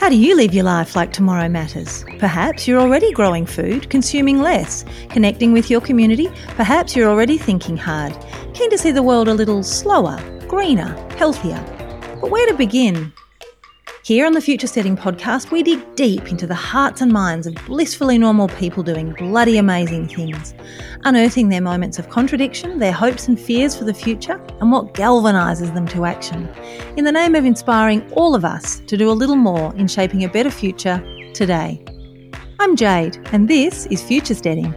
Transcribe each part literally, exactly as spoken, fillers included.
How do you live your life like tomorrow matters? Perhaps you're already growing food, consuming less, connecting with your community. Perhaps you're already thinking hard, keen to see the world a little slower, greener, healthier. But where to begin? Here on the Future Setting podcast, we dig deep into the hearts and minds of blissfully normal people doing bloody amazing things, unearthing their moments of contradiction, their hopes and fears for the future, and what galvanises them to action, in the name of inspiring all of us to do a little more in shaping a better future today. I'm Jade, and this is Future Setting.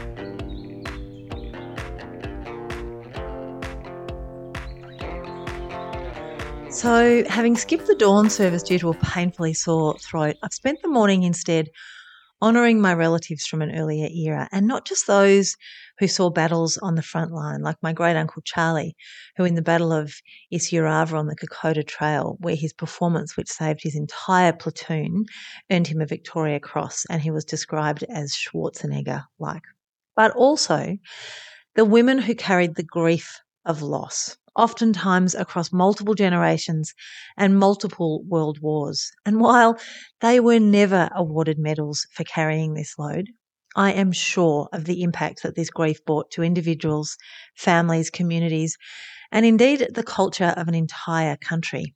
So, having skipped the dawn service due to a painfully sore throat, I've spent the morning instead honouring my relatives from an earlier era, and not just those who saw battles on the front line, like my great-uncle Charlie, who in the Battle of Isurava on the Kokoda Trail, where his performance, which saved his entire platoon, earned him a Victoria Cross, and he was described as Schwarzenegger-like. But also the women who carried the grief of loss, oftentimes across multiple generations and multiple world wars. And while they were never awarded medals for carrying this load, I am sure of the impact that this grief brought to individuals, families, communities, and indeed the culture of an entire country.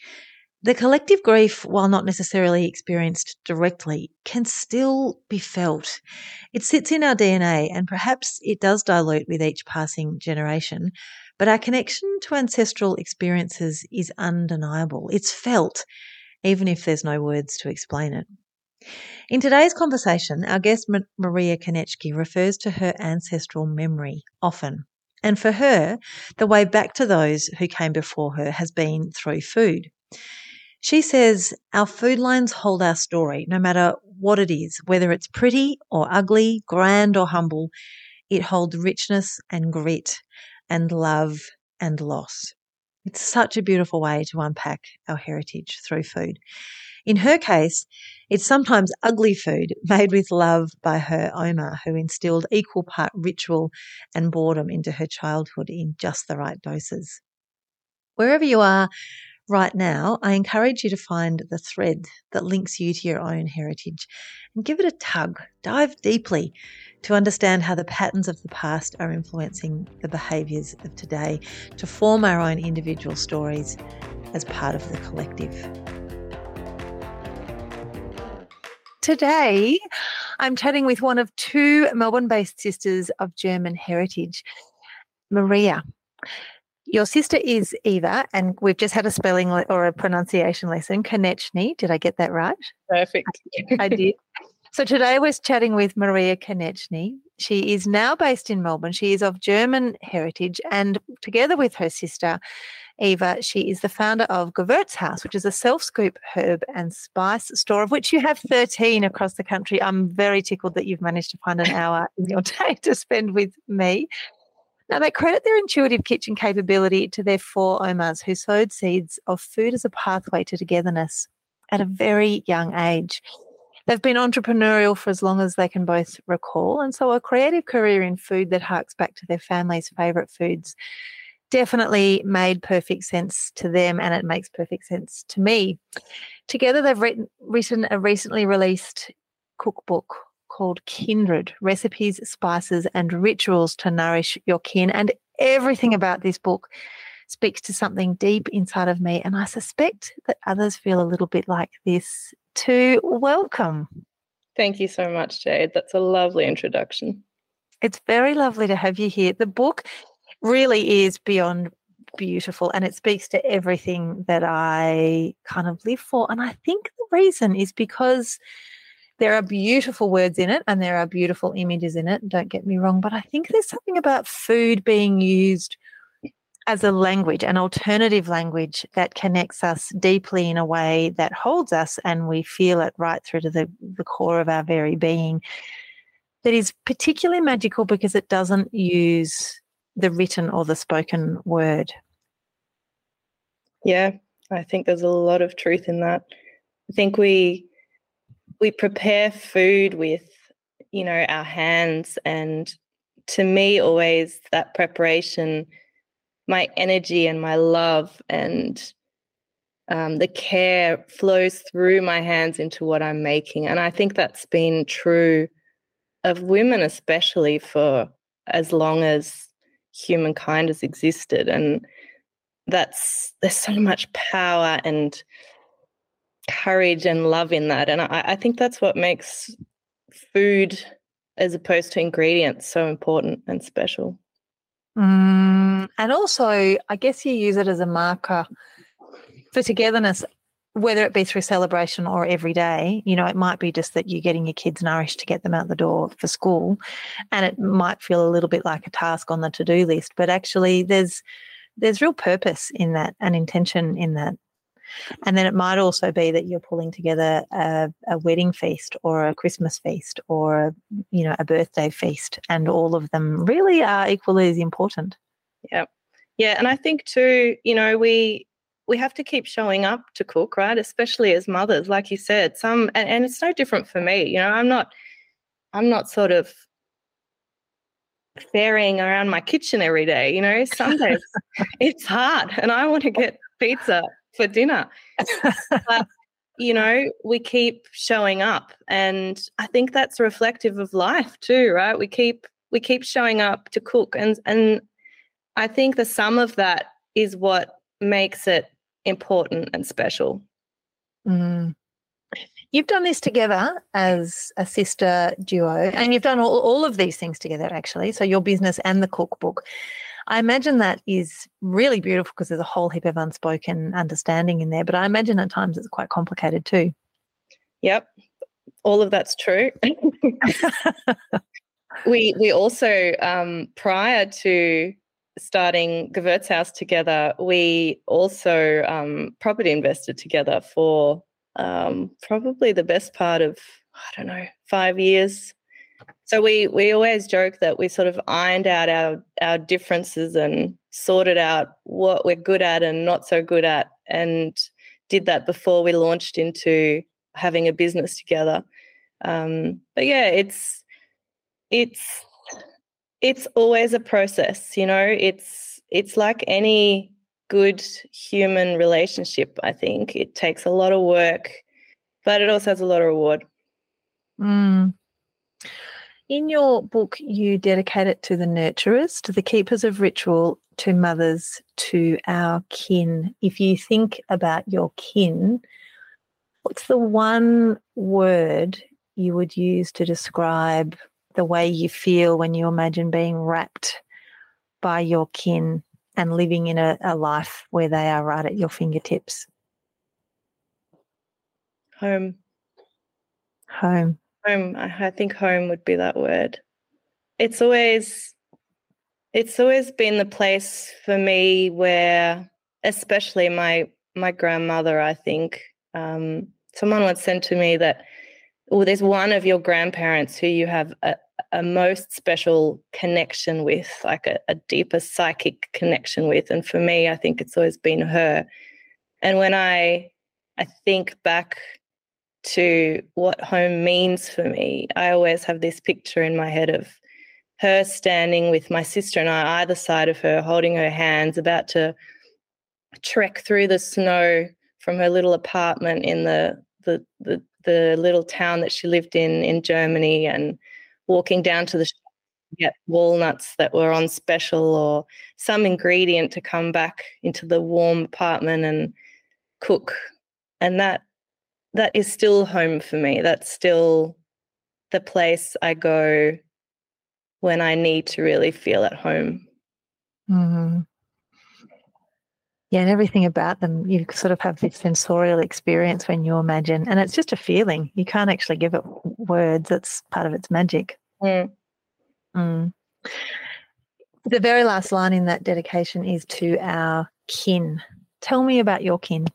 The collective grief, while not necessarily experienced directly, can still be felt. It sits in our D N A, and perhaps it does dilute with each passing generation, but our connection to ancestral experiences is undeniable. It's felt, even if there's no words to explain it. In today's conversation, our guest Maria Konecny refers to her ancestral memory often. And for her, the way back to those who came before her has been through food. She says, our food lines hold our story, no matter what it is, whether it's pretty or ugly, grand or humble, it holds richness and grit and love and loss. It's such a beautiful way to unpack our heritage through food. In her case, it's sometimes ugly food made with love by her Oma, who instilled equal part ritual and boredom into her childhood in just the right doses. Wherever you are right now, I encourage you to find the thread that links you to your own heritage and give it a tug. Dive deeply to understand how the patterns of the past are influencing the behaviours of today to form our own individual stories as part of the collective. Today, I'm chatting with one of two Melbourne-based sisters of German heritage, Maria. Your sister is Eva, and we've just had a spelling le- or a pronunciation lesson, Konecny. Did I get that right? Perfect. I, I did. So today we're chatting with Maria Konecny. She is now based in Melbourne. She is of German heritage, and together with her sister, Eva, she is the founder of Gewürzhaus, which is a self-scoop herb and spice store, of which you have thirteen across the country. I'm very tickled that you've managed to find an hour in your day to spend with me. Now, they credit their intuitive kitchen capability to their four Omas who sowed seeds of food as a pathway to togetherness at a very young age. They've been entrepreneurial for as long as they can both recall, and so a creative career in food that harks back to their family's favourite foods definitely made perfect sense to them, and it makes perfect sense to me. Together, they've written, written a recently released cookbook called Kindred, Recipes, Spices and Rituals to Nourish Your Kin. And everything about this book speaks to something deep inside of me, and I suspect that others feel a little bit like this too. Welcome. Thank you so much, Jade. That's a lovely introduction. It's very lovely to have you here. The book really is beyond beautiful, and it speaks to everything that I kind of live for. And I think the reason is because there are beautiful words in it and there are beautiful images in it, don't get me wrong, but I think there's something about food being used as a language, an alternative language that connects us deeply in a way that holds us, and we feel it right through to the, the core of our very being, that is particularly magical because it doesn't use the written or the spoken word. Yeah, I think there's a lot of truth in that. I think we we prepare food with, you know, our hands, and to me always that preparation, my energy and my love and Um, the care flows through my hands into what I'm making. And I think that's been true of women, especially for as long as humankind has existed. And that's, there's so much power and courage and love in that. And I, I think that's what makes food, as opposed to ingredients, so important and special. Mm, and also, I guess you use it as a marker for togetherness, whether it be through celebration or every day. You know, it might be just that you're getting your kids nourished to get them out the door for school, and it might feel a little bit like a task on the to-do list, but actually there's there's real purpose in that and intention in that. And then it might also be that you're pulling together a, a wedding feast or a Christmas feast or, you know, a birthday feast, and all of them really are equally as important. Yeah. Yeah. And I think too, you know, we we have to keep showing up to cook, right? Especially as mothers, like you said, some, and, and it's no different for me. You know, I'm not, I'm not sort of ferrying around my kitchen every day. You know, some days it's hard and I want to get pizza for dinner. But, you know, we keep showing up, and I think that's reflective of life too, right? We keep, we keep showing up to cook. And, and I think the sum of that is what makes it important and special. Mm. You've done this together as a sister duo, and you've done all, all of these things together, actually. So your business and the cookbook. I imagine that is really beautiful because there's a whole heap of unspoken understanding in there, but I imagine at times it's quite complicated too. Yep, all of that's true. we we also, um, prior to starting Gewurzhaus together, we also um, property invested together for um, probably the best part of, I don't know, five years. So we we always joke that we sort of ironed out our, our differences and sorted out what we're good at and not so good at, and did that before we launched into having a business together. Um, but yeah, it's it's it's always a process, you know. It's it's like any good human relationship. I think it takes a lot of work, but it also has a lot of reward. Mm. In your book, you dedicate it to the nurturers, to the keepers of ritual, to mothers, to our kin. If you think about your kin, what's the one word you would use to describe the way you feel when you imagine being wrapped by your kin and living in a, a life where they are right at your fingertips? Home. Home. Home. I, I think home would be that word. It's always, it's always been the place for me where, especially my my grandmother, I think, um, someone once said to me that, oh, there's one of your grandparents who you have a, a most special connection with, like a, a deeper psychic connection with. And for me, I think it's always been her. And when I I think back to what home means for me, I always have this picture in my head of her standing with my sister and I either side of her, holding her hands, about to trek through the snow from her little apartment in the the the, the little town that she lived in in Germany, and walking down to the shop to get walnuts that were on special or some ingredient to come back into the warm apartment and cook. And that that is still home for me. That's still the place I go when I need to really feel at home. Mm-hmm. Yeah, and everything about them, you sort of have this sensorial experience when you imagine, and it's just a feeling. You can't actually give it words. It's part of its magic. Mm. Mm. The very last line in that dedication is to our kin. Tell me about your kin.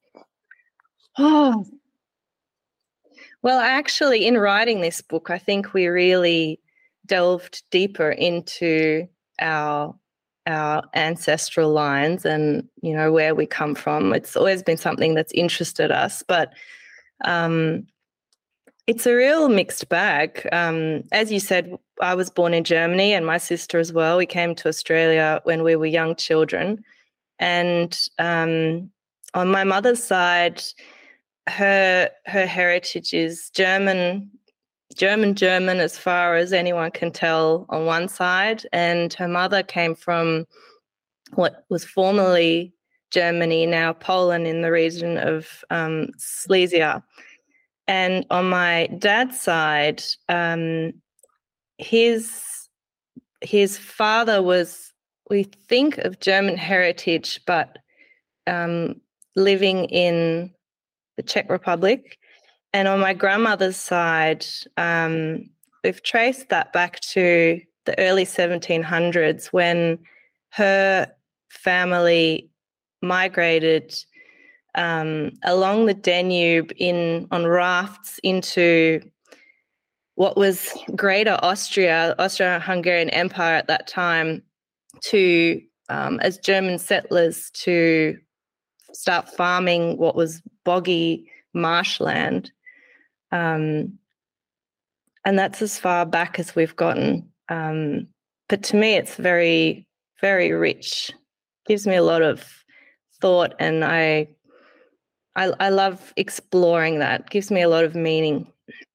Oh, well, actually, in writing this book, I think we really delved deeper into our our ancestral lines and, you know, where we come from. It's always been something that's interested us, but um, it's a real mixed bag. Um, as you said, I was born in Germany, and my sister as well. We came to Australia when we were young children, and um, on my mother's side, her her heritage is German, German, German, as far as anyone can tell on one side, and her mother came from what was formerly Germany, now Poland, in the region of um, Silesia. And on my dad's side, um, his his father was, we think, of German heritage, but um, living in the Czech Republic. And on my grandmother's side, um, we've traced that back to the early seventeen hundreds when her family migrated um, along the Danube in on rafts into what was Greater Austria, Austro-Hungarian Empire at that time, to um, as German settlers to start farming what was boggy marshland. Um, and that's as far back as we've gotten. Um, but to me, it's very, very rich. Gives me a lot of thought, and I, I, I love exploring that. Gives me a lot of meaning.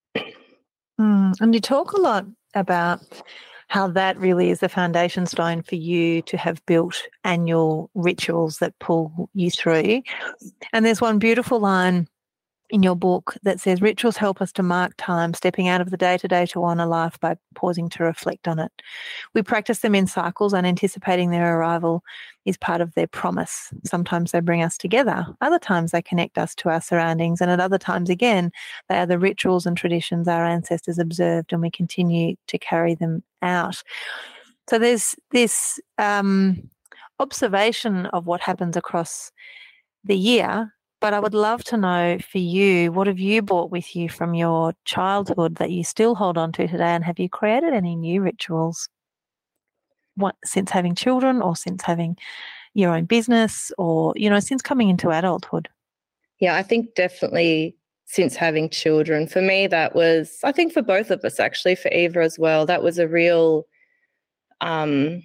Mm, and you talk a lot about how that really is the foundation stone for you to have built annual rituals that pull you through. And there's one beautiful line in your book that says, rituals help us to mark time, stepping out of the day-to-day to honour life by pausing to reflect on it. We practice them in cycles, and anticipating their arrival is part of their promise. Sometimes they bring us together. Other times they connect us to our surroundings. And at other times, again, they are the rituals and traditions our ancestors observed, and we continue to carry them out. So there's this um, observation of what happens across the year. But I would love to know for you, what have you brought with you from your childhood that you still hold on to today, and have you created any new rituals what, since having children, or since having your own business, or, you know, since coming into adulthood? Yeah, I think definitely since having children. For me, that was, I think for both of us actually, for Eva as well, that was a real um,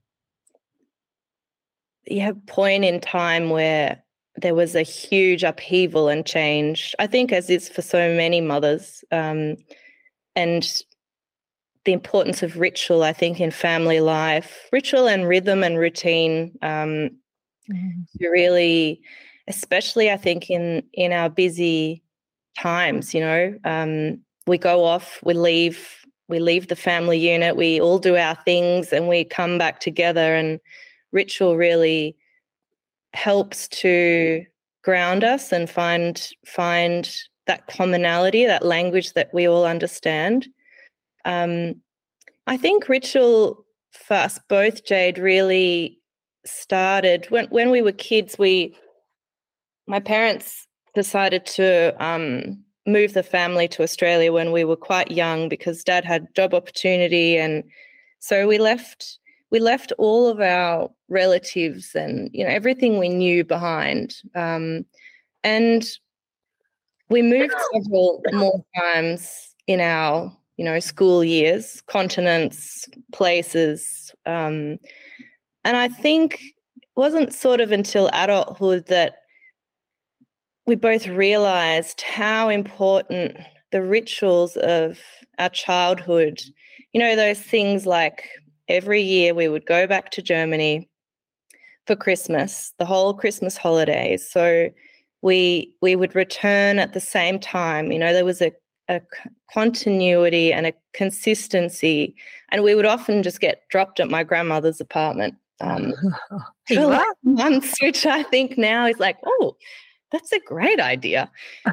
yeah, point in time where there was a huge upheaval and change, I think, as is for so many mothers, um, and the importance of ritual, I think, in family life, ritual and rhythm and routine, um, mm. to really, especially I think in, in our busy times, you know, um, we go off, we leave, we leave the family unit, we all do our things, and we come back together, and ritual really helps to ground us and find find that commonality, that language that we all understand. Um, I think ritual for us both, Jade, really started when when we were kids. We, my parents decided to um, move the family to Australia when we were quite young because Dad had job opportunity, and so we left. We left all of our relatives and, you know, everything we knew behind. Um, and we moved several more times in our, you know, school years, continents, places. Um, and I think it wasn't sort of until adulthood that we both realised how important the rituals of our childhood, you know, those things like every year we would go back to Germany for Christmas, the whole Christmas holidays. So we we would return at the same time. You know, there was a, a continuity and a consistency, and we would often just get dropped at my grandmother's apartment um, for like months, which I think now is like, oh, that's a great idea.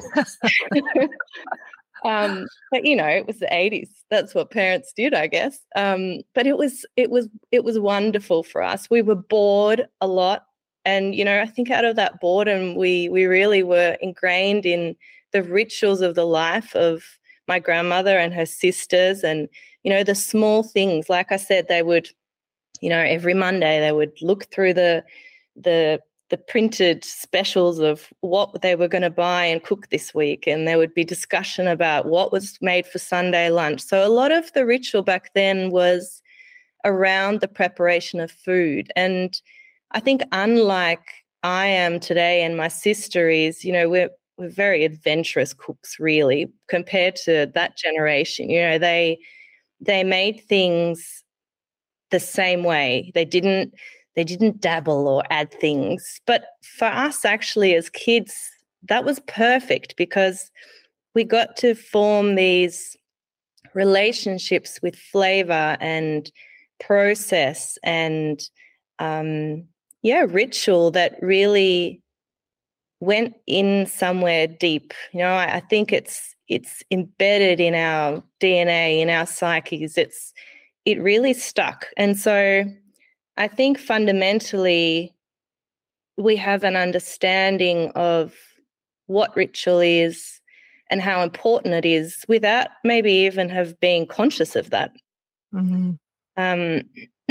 Um, but you know, it was the eighties. That's what parents did, I guess. Um, but it was, it was, it was wonderful for us. We were bored a lot, and you know, I think out of that boredom, we we really were ingrained in the rituals of the life of my grandmother and her sisters, and you know, the small things. Like I said, they would, you know, every Monday they would look through the the the printed specials of what they were going to buy and cook this week. And there would be discussion about what was made for Sunday lunch. So a lot of the ritual back then was around the preparation of food. And I think unlike I am today and my sister is, you know, we're we're very adventurous cooks, really, compared to that generation. You know, they they made things the same way. They didn't they didn't dabble or add things. But for us, actually, as kids, that was perfect because we got to form these relationships with flavor and process and um, yeah, ritual that really went in somewhere deep. You know, I, I think it's it's embedded in our D N A, in our psyches. It's it really stuck. And so I think fundamentally we have an understanding of what ritual is and how important it is without maybe even have been conscious of that. Mm-hmm. Um,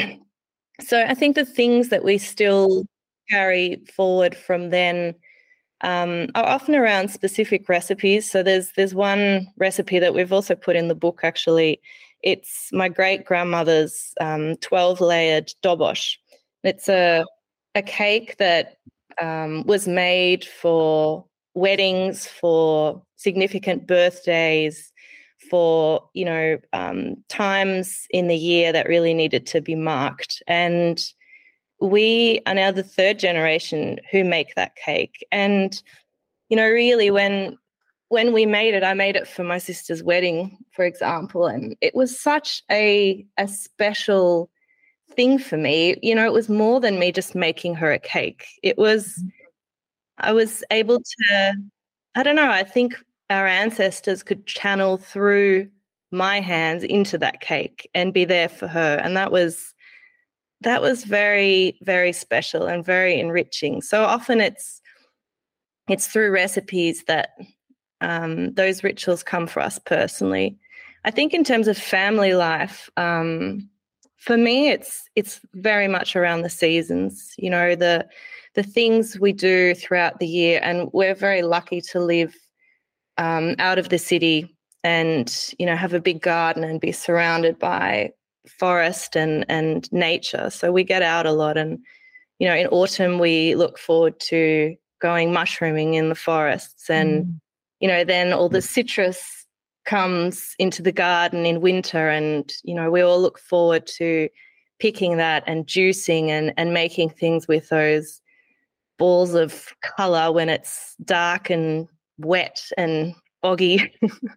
so I think the things that we still carry forward from then um, are often around specific recipes. So there's there's one recipe that we've also put in the book, actually. It's my great-grandmother's um, twelve-layered dobosh. It's a, a cake that um, was made for weddings, for significant birthdays, for, you know, um, times in the year that really needed to be marked. And we are now the third generation who make that cake. And, you know, really when when we made it, I made it for my sister's wedding, for example, and it was such a a special thing for me. You know, it was more than me just making her a cake. It was, I was able to, I don't know, I think our ancestors could channel through my hands into that cake and be there for her. And that was, that was very, very special and very enriching. So often it's, it's through recipes that um, those rituals come for us personally. I think in terms of family life, um, for me, it's it's very much around the seasons, you know, the the things we do throughout the year. And we're very lucky to live um, out of the city and, you know, have a big garden and be surrounded by forest and, and nature. So we get out a lot. And, you know, in autumn, we look forward to going mushrooming in the forests. And, mm. you know, then all the citrus comes into the garden in winter, and you know we all look forward to picking that and juicing and and making things with those balls of color when it's dark and wet and boggy.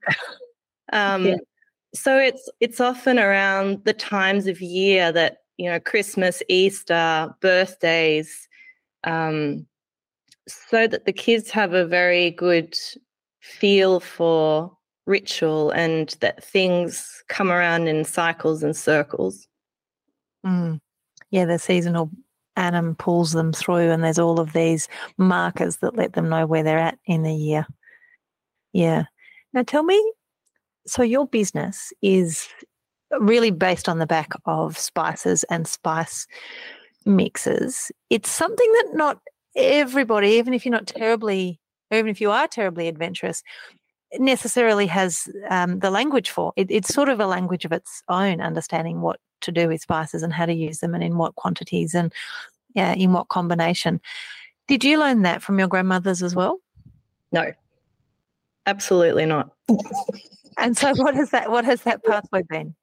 um yeah. So it's it's often around the times of year that, you know, Christmas, Easter, birthdays, um so that the kids have a very good feel for ritual and that things come around in cycles and circles. Mm. Yeah, the seasonal annum pulls them through, and there's all of these markers that let them know where they're at in the year. Yeah. Now tell me, so your business is really based on the back of spices and spice mixes. It's something that not everybody, even if you're not terribly, or even if you are terribly adventurous, necessarily has um, the language for. It, it's sort of a language of its own, understanding what to do with spices and how to use them and in what quantities and yeah, in what combination. Did you learn that from your grandmothers as well? No, absolutely not. And so what has that what has that pathway been?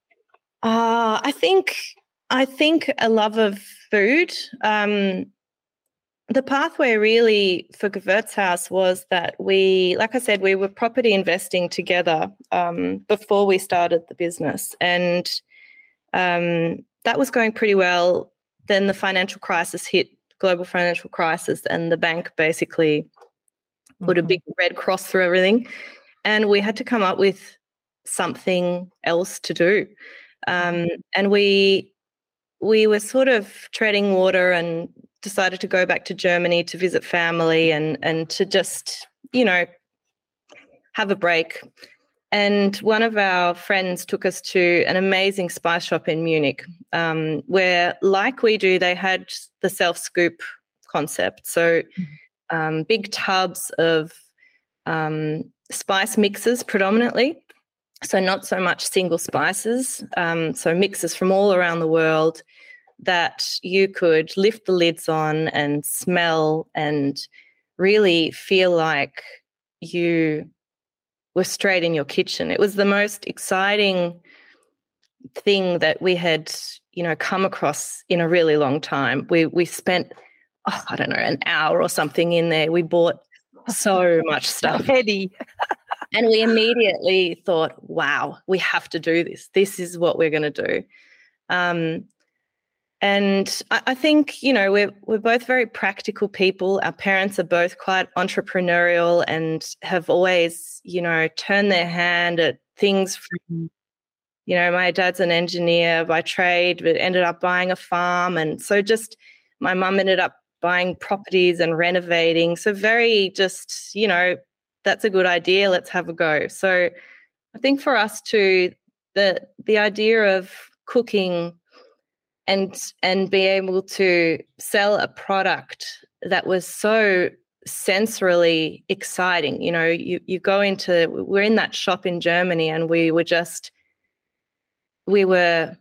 Uh, I think I think a love of food. Um, The pathway really for Gewurzhaus was that we, like I said, we were property investing together um, before we started the business. And um, that was going pretty well. Then the financial crisis hit, global financial crisis, and the bank basically mm-hmm. put a big red cross through everything. And we had to come up with something else to do. Um, and we we were sort of treading water and decided to go back to Germany to visit family and and to just, you know, have a break. And one of our friends took us to an amazing spice shop in Munich, um, where, like we do, they had the self-scoop concept. So um, big tubs of um, spice mixes predominantly, so not so much single spices, um, so mixes from all around the world, that you could lift the lids on and smell and really feel like you were straight in your kitchen. It was the most exciting thing that we had, you know, come across in a really long time. We we spent, oh, I don't know, an hour or something in there. We bought so much stuff. Heady. And we immediately thought, wow, we have to do this. This is what we're going to do. Um, and I, I think, you know, we're, we're both very practical people. Our parents are both quite entrepreneurial and have always, you know, turned their hand at things from, you know, my dad's an engineer by trade, but ended up buying a farm. And so just my mum ended up buying properties and renovating. So very just, you know, that's a good idea. Let's have a go. So I think for us too, the the idea of cooking and and be able to sell a product that was so sensorily exciting. You know, you you go into, we're in that shop in Germany and we were just, we were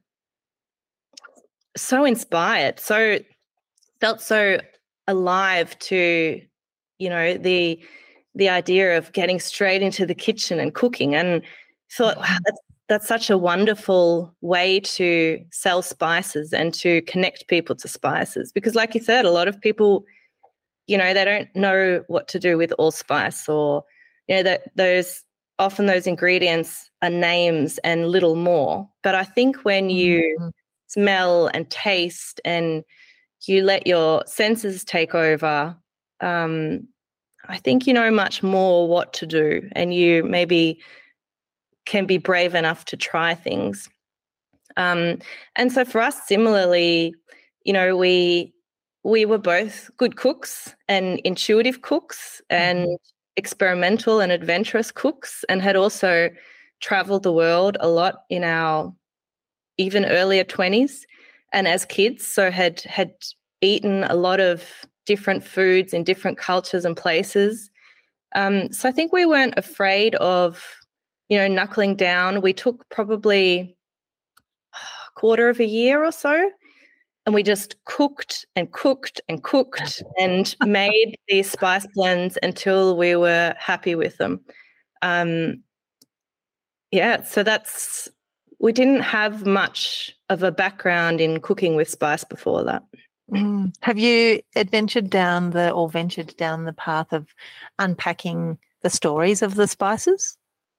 so inspired, so felt so alive to, you know, the the idea of getting straight into the kitchen and cooking, and thought, wow, that's, that's such a wonderful way to sell spices and to connect people to spices. Because like you said, a lot of people, you know, they don't know what to do with allspice, or, you know, that those often those ingredients are names and little more. But I think when you mm-hmm. smell and taste and you let your senses take over, um, I think you know much more what to do, and you maybe can be brave enough to try things. Um, and so for us, similarly, you know, we we were both good cooks and intuitive cooks and mm-hmm. experimental and adventurous cooks, and had also traveled the world a lot in our even earlier twenties and as kids, so had had eaten a lot of different foods in different cultures and places. Um, so I think we weren't afraid of, you know, knuckling down. We took probably a quarter of a year or so, and we just cooked and cooked and cooked and made these spice blends until we were happy with them. Um, yeah, so that's, we didn't have much of a background in cooking with spice before that. Mm. Have you adventured down the, or ventured down the path of unpacking the stories of the spices?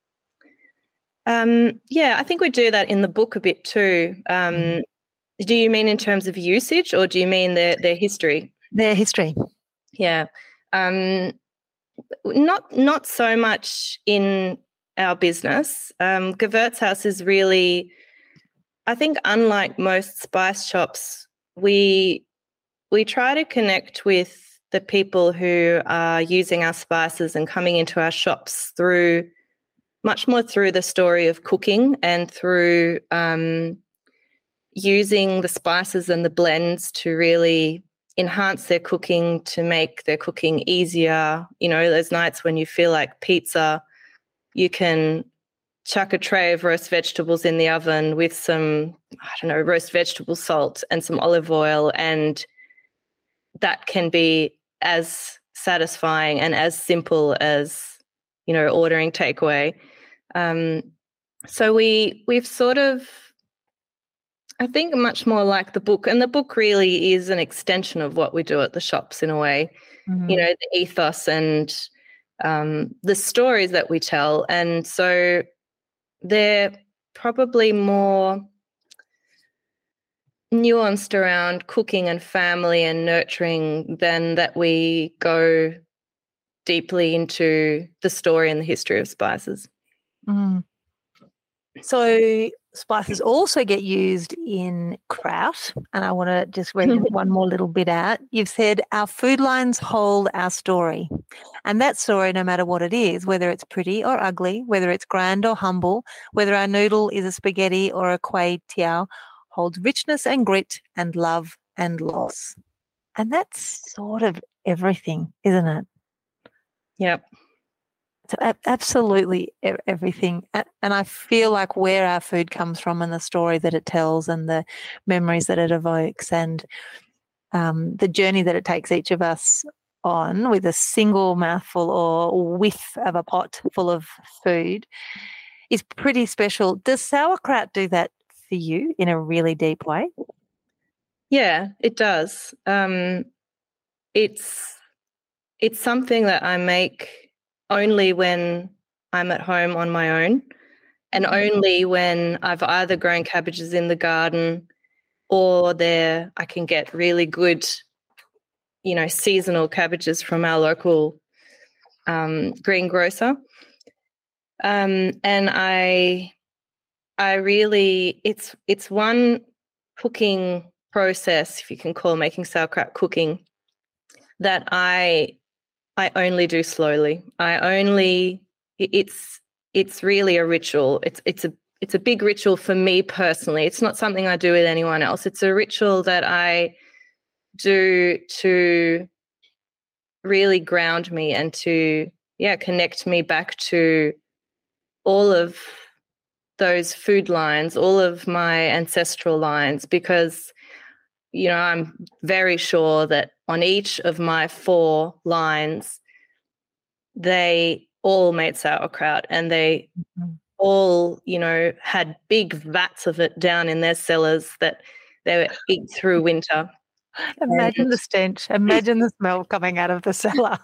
Um, yeah, I think we do that in the book a bit too. Um, mm. Do you mean in terms of usage, or do you mean their their history? Their history. Yeah. Um, not not so much in our business. Um, Gewürzhaus is really, I think, unlike most spice shops, we we try to connect with the people who are using our spices and coming into our shops through, much more through the story of cooking and through um, using the spices and the blends to really enhance their cooking, to make their cooking easier. You know, those nights when you feel like pizza, you can chuck a tray of roast vegetables in the oven with some, I don't know, roast vegetable salt and some olive oil, and that can be as satisfying and as simple as, you know, ordering takeaway. Um, so we we've sort of, I think, much more like the book, and the book really is an extension of what we do at the shops in a way. Mm-hmm. You know, the ethos and um, the stories that we tell, and so they're probably more nuanced around cooking and family and nurturing than that we go deeply into the story and the history of spices. Mm. So spices also get used in kraut, and I want to just read one more little bit out. You've said our food lines hold our story, and that story, no matter what it is, whether it's pretty or ugly, whether it's grand or humble, whether our noodle is a spaghetti or a kway teow, holds richness and grit and love and loss. And that's sort of everything, isn't it? Yep. So a- absolutely e- everything. A- And I feel like where our food comes from and the story that it tells and the memories that it evokes and um, the journey that it takes each of us on with a single mouthful or whiff of a pot full of food is pretty special. Does sauerkraut do that for you in a really deep way? Yeah, it does. Um, it's it's something that I make only when I'm at home on my own, and only when I've either grown cabbages in the garden or there I can get really good, you know, seasonal cabbages from our local um, greengrocer. Um, and I, I really, it's it's one cooking process, if you can call making sauerkraut cooking, that I I only do slowly. I only it's it's really a ritual. It's it's a it's a big ritual for me personally. It's not something I do with anyone else. It's a ritual that I do to really ground me and to yeah connect me back to all of those food lines, all of my ancestral lines, because you know I'm very sure that on each of my four lines they all made sauerkraut, and they mm-hmm. all you know had big vats of it down in their cellars that they would eat through winter. Imagine and, the stench. Imagine the smell coming out of the cellar.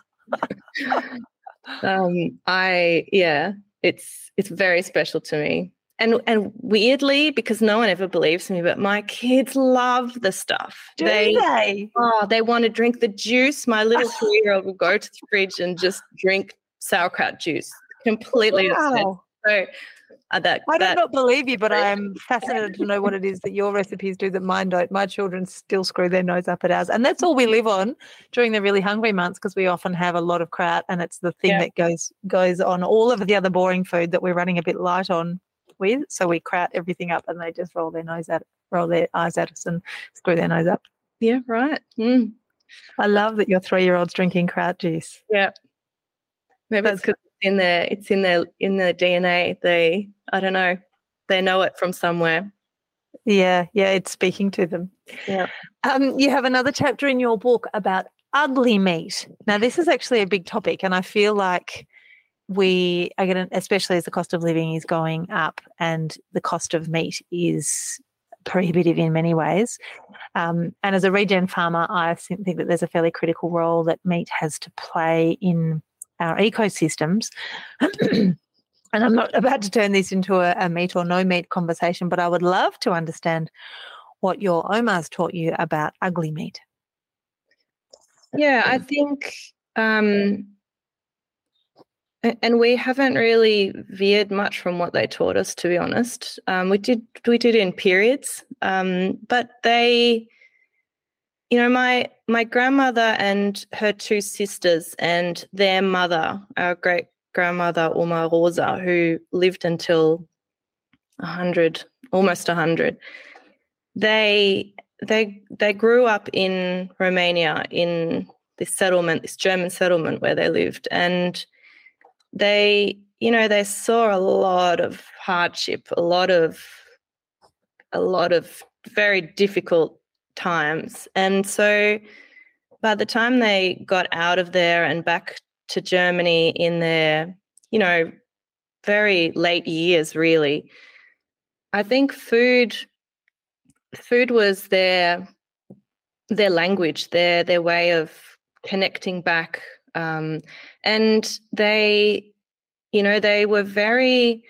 um, I yeah, it's it's very special to me. And and weirdly, because no one ever believes me, but my kids love the stuff. Do they? they? Oh, they want to drink the juice. My little three-year-old will go to the fridge and just drink sauerkraut juice. Completely wow. So uh, that I do that, not believe you, but I'm fascinated to know what it is that your recipes do that mine don't. My children still screw their nose up at ours. And that's all we live on during the really hungry months, because we often have a lot of kraut, and it's the thing yeah. that goes goes on all of the other boring food that we're running a bit light on with. So we kraut everything up and they just roll their nose at roll their eyes at us and screw their nose up. Yeah, right. Mm. I love that your three-year-old's drinking kraut juice. Yeah. Maybe That's, it's because it's in their it's in their in their D N A. They I don't know. They know it from somewhere. Yeah, yeah, it's speaking to them. Yeah. Um, you have another chapter in your book about ugly meat. Now, this is actually a big topic, and I feel like we are going to, especially as the cost of living is going up and the cost of meat is prohibitive in many ways. Um, and as a regen farmer, I think that there's a fairly critical role that meat has to play in our ecosystems. And I'm not about to turn this into a, a meat or no meat conversation, but I would love to understand what your Oma's taught you about ugly meat. Yeah, I think, um, and we haven't really veered much from what they taught us, to be honest. Um, we did we did in periods, um, but they, you know, my my grandmother and her two sisters and their mother, our great grandmother Oma Rosa, who lived until a hundred, almost a hundred. They they they grew up in Romania in this settlement, this German settlement where they lived, and they, you know, they saw a lot of hardship, a lot of a lot of very difficult times. And so by the time they got out of there and back to Germany in their, you know, very late years, really, I think food food was their their language, their their way of connecting back. Um, and they, you know, they were very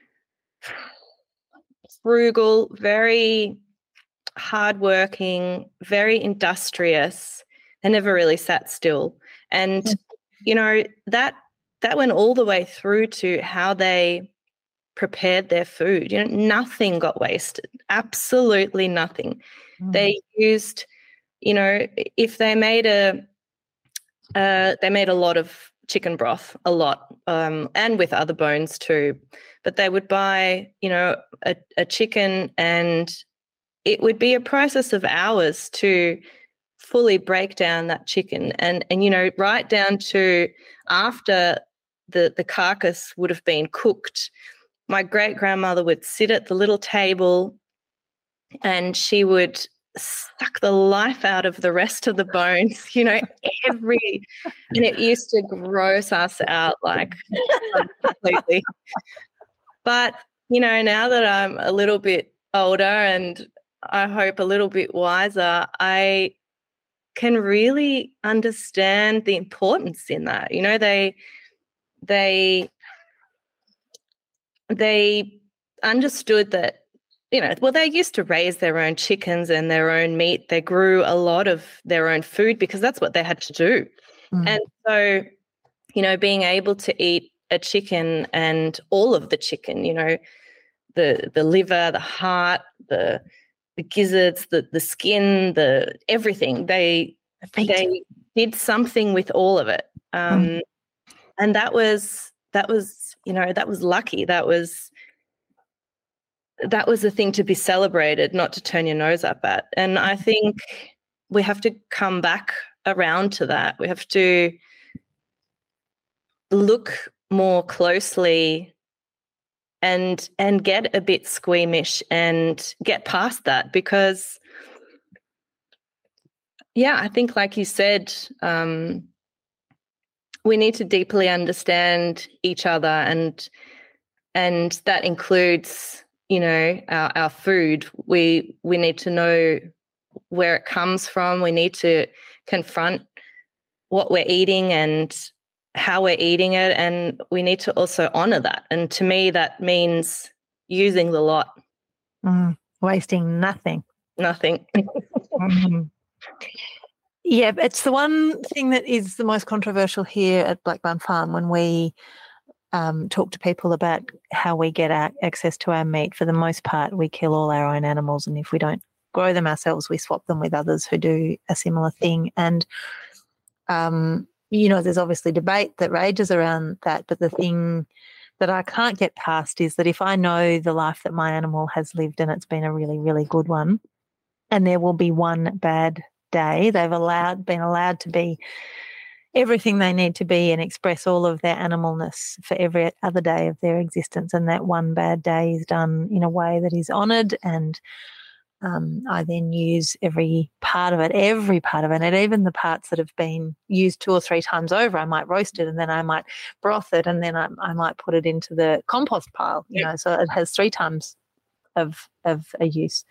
frugal, very hardworking, very industrious. They never really sat still. And, you know, that that went all the way through to how they prepared their food. You know, nothing got wasted, absolutely nothing. Mm. They used, you know, if they made a, uh, they made a lot of chicken broth, a lot, um, and with other bones too. But they would buy, you know, a, a chicken, and it would be a process of hours to fully break down that chicken, and and you know, right down to after the, the carcass would have been cooked, my great-grandmother would sit at the little table and she would suck the life out of the rest of the bones, you know, every, and it used to gross us out like completely. But, you know, now that I'm a little bit older and I hope a little bit wiser, I can really understand the importance in that. You know, they, they, they understood that, you know, well, they used to raise their own chickens and their own meat. They grew a lot of their own food because that's what they had to do. Mm. And so, you know, being able to eat a chicken and all of the chicken, you know, the the liver, the heart, the the gizzards, the the skin, the everything, they they did something with all of it. Um, mm. And that was that was, you know, that was lucky. That was that was the thing to be celebrated, not to turn your nose up at. And I think we have to come back around to that. We have to look more closely and and get a bit squeamish and get past that, because, yeah, I think, like you said, um, we need to deeply understand each other, and and that includes, you know, our, our food. We we need to know where it comes from. We need to confront what we're eating and how we're eating it, and we need to also honour that. And to me, that means using the lot. Mm, wasting nothing. Nothing. mm. Yeah, it's the one thing that is the most controversial here at Blackburn Farm when we Um, talk to people about how we get our access to our meat. For the most part, we kill all our own animals, and if we don't grow them ourselves, we swap them with others who do a similar thing. And, um, you know, there's obviously debate that rages around that, but the thing that I can't get past is that if I know the life that my animal has lived and it's been a really, really good one, and there will be one bad day, they've allowed been allowed to be everything they need to be and express all of their animalness for every other day of their existence, and that one bad day is done in a way that is honoured, and um, I then use every part of it, every part of it, and even the parts that have been used two or three times over. I might roast it, and then I might broth it, and then I, I might put it into the compost pile, you know, so it has three times of of a use.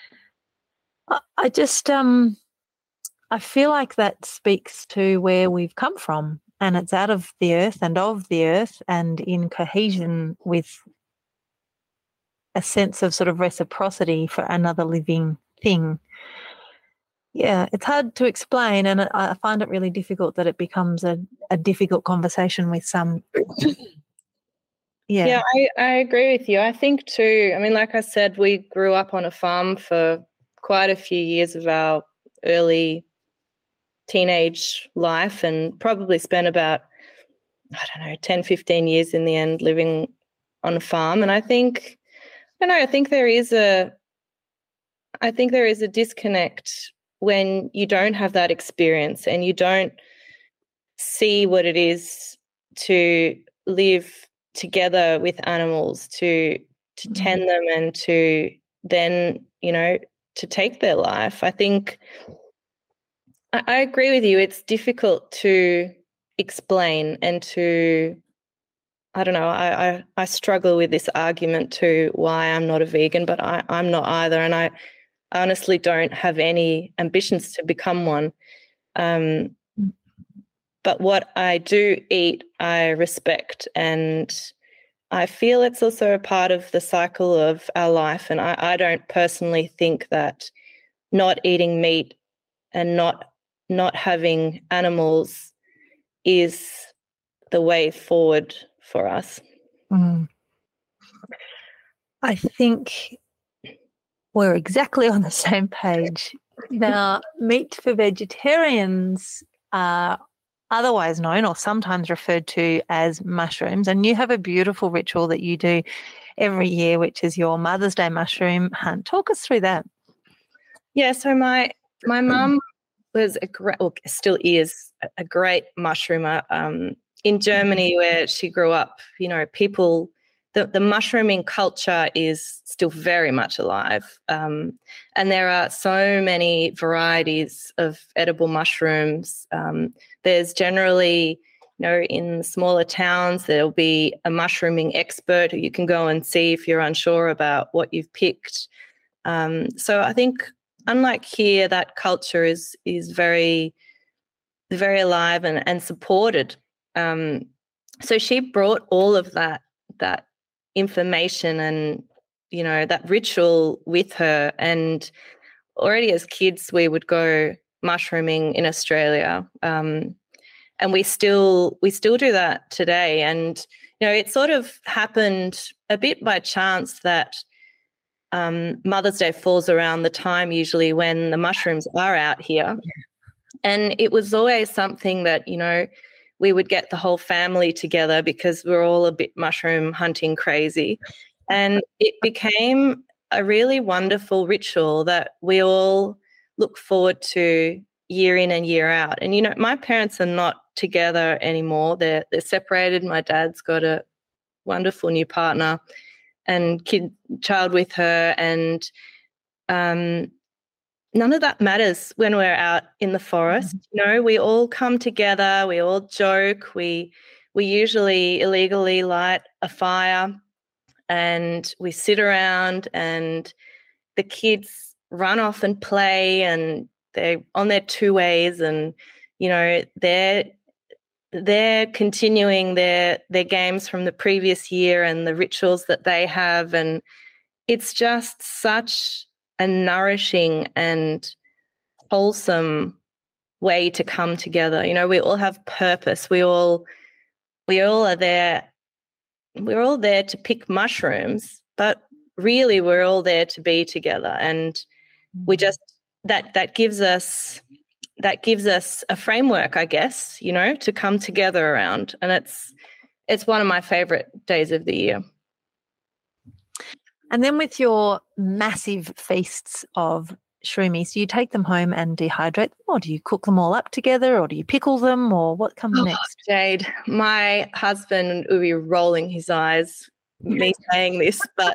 I, I just... um. I feel like that speaks to where we've come from, and it's out of the earth and of the earth and in cohesion with a sense of sort of reciprocity for another living thing. Yeah, it's hard to explain, and I find it really difficult that it becomes a, a difficult conversation with some. Yeah, yeah, I, I agree with you. I think too, I mean, like I said, we grew up on a farm for quite a few years of our early teenage life, and probably spent about, I don't know, ten, fifteen years in the end living on a farm. And I think, I don't know, I think there is a, I think there is a disconnect when you don't have that experience and you don't see what it is to live together with animals, to to tend them and to then, you know, to take their life. I think I, I agree with you. It's difficult to explain and to, I don't know, I, I, I struggle with this argument too, why I'm not a vegan, but I, I'm not either. And I honestly don't have any ambitions to become one. Um, but what I do eat, I respect, and I feel it's also a part of the cycle of our life. And I, I don't personally think that not eating meat and not not having animals is the way forward for us. Mm. I think we're exactly on the same page. Now, meat for vegetarians are otherwise known or sometimes referred to as mushrooms, and you have a beautiful ritual that you do every year, which is your Mother's Day mushroom hunt. Talk us through that. Yeah, so my my mum was a great, well, still is a great mushroomer. Um, in Germany where she grew up, you know, people, the, the mushrooming culture is still very much alive. Um, and there are so many varieties of edible mushrooms. Um, there's generally, you know, in smaller towns, there'll be a mushrooming expert who you can go and see if you're unsure about what you've picked. Um, so I think, unlike here, that culture is is very, very alive and, and supported. Um, so she brought all of that that information and, you know, that ritual with her. And already as kids, we would go mushrooming in Australia, um, and we still we still do that today. And you know, it sort of happened a bit by chance that um, Mother's Day falls around the time usually when the mushrooms are out here. And it was always something that, you know, we would get the whole family together because we're all a bit mushroom hunting crazy. And it became a really wonderful ritual that we all look forward to year in and year out. And, you know, my parents are not together anymore. They're, they're separated. My dad's got a wonderful new partner and kid child with her. And um, none of that matters when we're out in the forest. You know, we all come together, we all joke, we we usually illegally light a fire and we sit around and the kids run off and play and they're on their two ways and, you know, they're they're continuing their their games from the previous year and the rituals that they have. And it's just such a nourishing and wholesome way to come together. You know, we all have purpose. We all we all are there. We're all there to pick mushrooms, but really we're all there to be together. And we just that that gives us that gives us a framework, I guess, you know, to come together around. And it's it's one of my favorite days of the year. And then with your massive feasts of shroomies, do you take them home and dehydrate them, or do you cook them all up together, or do you pickle them, or what comes Oh, next? Jade, my husband will be rolling his eyes, me saying this, but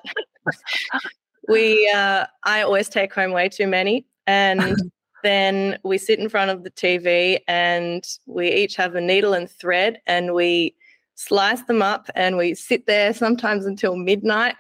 we, uh, I always take home way too many, and then we sit in front of the T V and we each have a needle and thread and we slice them up and we sit there sometimes until midnight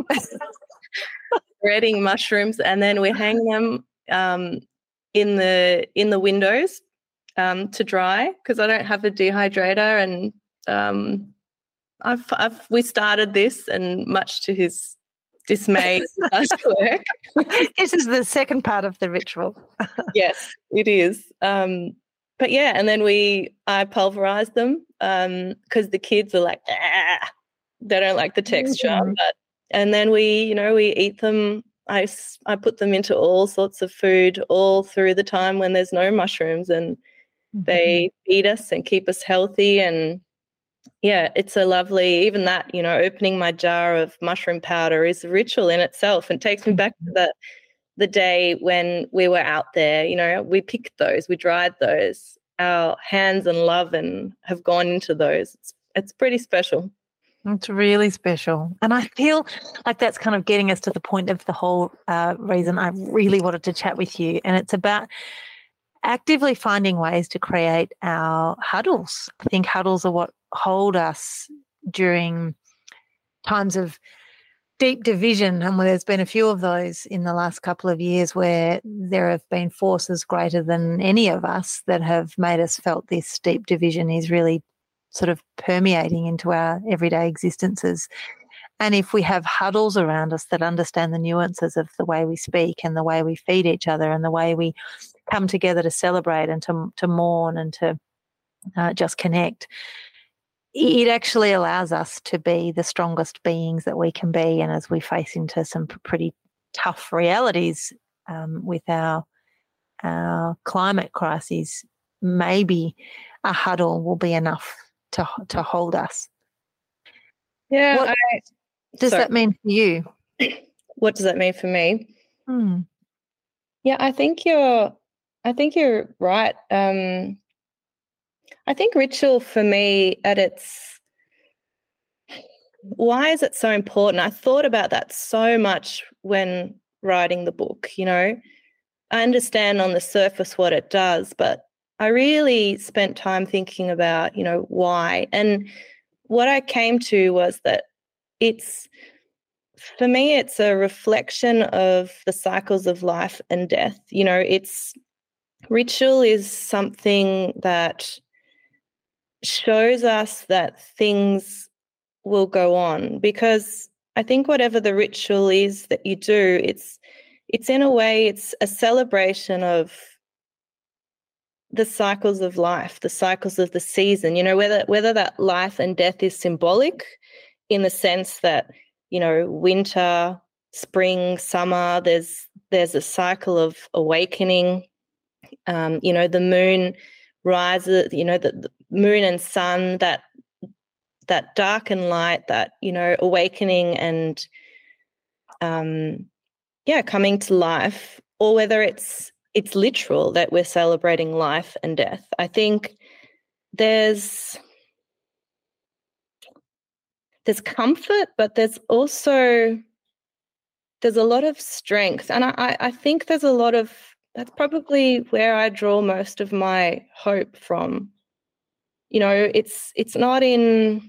threading mushrooms, and then we hang them um, in the in the windows um, to dry because I don't have a dehydrator. And um, I've, I've we started this, and much to his dismay, it does work. This is the second part of the ritual. Yes, it is. Um, but yeah, and then we I pulverize them because um, the kids are like, ah, they don't like the texture. Mm-hmm. But and then we, you know, we eat them. I I put them into all sorts of food all through the time when there's no mushrooms, and mm-hmm. they feed us and keep us healthy. And yeah, it's a lovely, even that, you know, opening my jar of mushroom powder is a ritual in itself and takes me back to the, the day when we were out there. You know, we picked those, we dried those, our hands and love and have gone into those. It's, it's pretty special. It's really special. And I feel like that's kind of getting us to the point of the whole uh, reason I really wanted to chat with you. And it's about actively finding ways to create our huddles. I think huddles are what hold us during times of deep division, and there's been a few of those in the last couple of years where there have been forces greater than any of us that have made us felt this deep division is really sort of permeating into our everyday existences. And if we have huddles around us that understand the nuances of the way we speak and the way we feed each other and the way we come together to celebrate and to, to mourn and to uh, just connect, it actually allows us to be the strongest beings that we can be. And as we face into some pretty tough realities um, with our, our climate crises, maybe a huddle will be enough to to hold us. Yeah. What I, does sorry. that mean for you? What does that mean for me? Hmm. Yeah, I think you're I think you're right. Um I think ritual for me at its, why is it so important? I thought about that so much when writing the book, you know. I understand on the surface what it does, but I really spent time thinking about, you know, why. And what I came to was that it's, for me, it's a reflection of the cycles of life and death. You know, it's, ritual is something that shows us that things will go on, because I think whatever the ritual is that you do, it's it's in a way, it's a celebration of the cycles of life, the cycles of the season, you know, whether whether that life and death is symbolic in the sense that, you know, winter, spring, summer, there's there's a cycle of awakening. Um, you know, the moon rises, you know, the, the moon and sun, that that dark and light, that, you know, awakening and um yeah, coming to life, or whether it's it's literal that we're celebrating life and death. I think there's there's comfort, but there's also there's a lot of strength. And I, I think there's a lot of, that's probably where I draw most of my hope from. You know, it's it's not in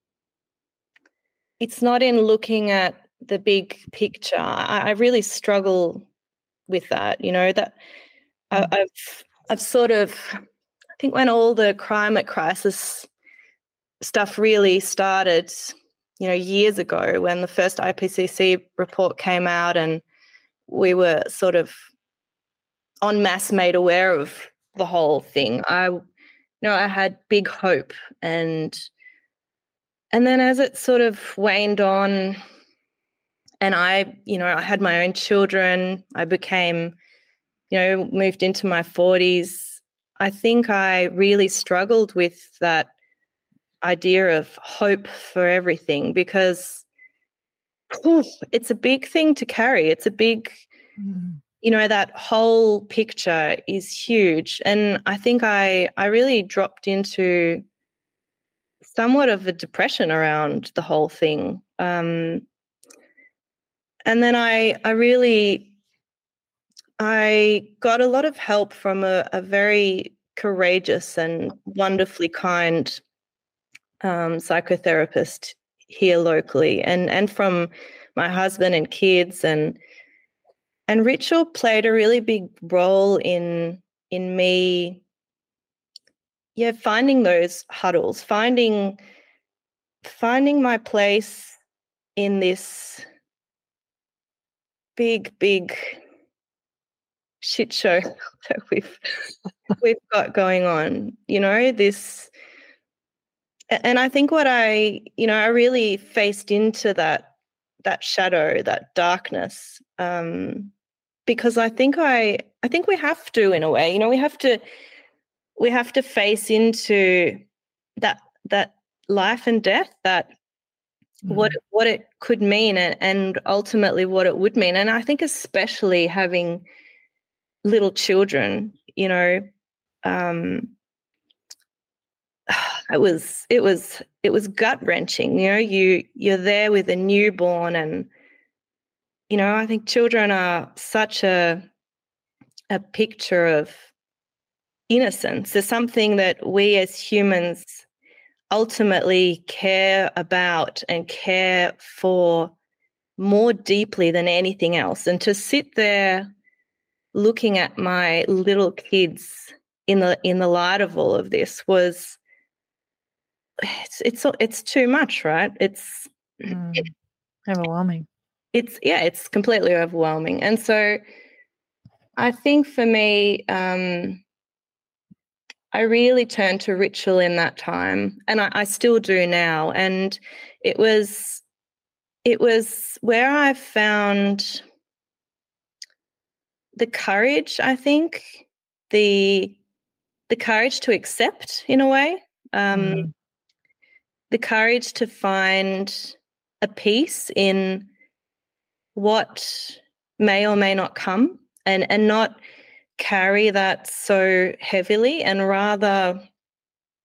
it's not in looking at the big picture. I, I really struggle with that, you know, that I, I've I've sort of, I think when all the climate crisis stuff really started, you know, years ago, when the first I P C C report came out and we were sort of en masse made aware of the whole thing, I, you know, I had big hope. And and then as it sort of waned on and I, you know, I had my own children, I became, you know, moved into my forties, I think I really struggled with that idea of hope for everything, because whew, it's a big thing to carry. It's a big, mm. you know, that whole picture is huge. And I think I, I really dropped into somewhat of a depression around the whole thing. Um, and then I, I really, I got a lot of help from a, a very courageous and wonderfully kind um, psychotherapist here locally, and and from my husband and kids, and and ritual played a really big role in in me, yeah, finding those huddles, finding finding my place in this big, big shit show that we've we've got going on, you know, this. And I think what I, you know, I really faced into that that shadow, that darkness, um, because I think I, I think we have to, in a way, you know, we have to, we have to face into that that life and death, that mm. what what it could mean, and, and ultimately what it would mean. And I think especially having little children, you know. Um, It was it was it was gut wrenching, you know. You you're there with a newborn, and you know, I think children are such a a picture of innocence. There's something that we as humans ultimately care about and care for more deeply than anything else. And to sit there looking at my little kids in the in the light of all of this was, it's it's it's too much, right? It's mm, overwhelming. It's yeah, it's completely overwhelming. And so I think for me, um, I really turned to ritual in that time, and I, I still do now. And it was it was where I found the courage, I think, the the courage to accept, in a way. Um, mm. The courage to find a peace in what may or may not come, and, and not carry that so heavily, and rather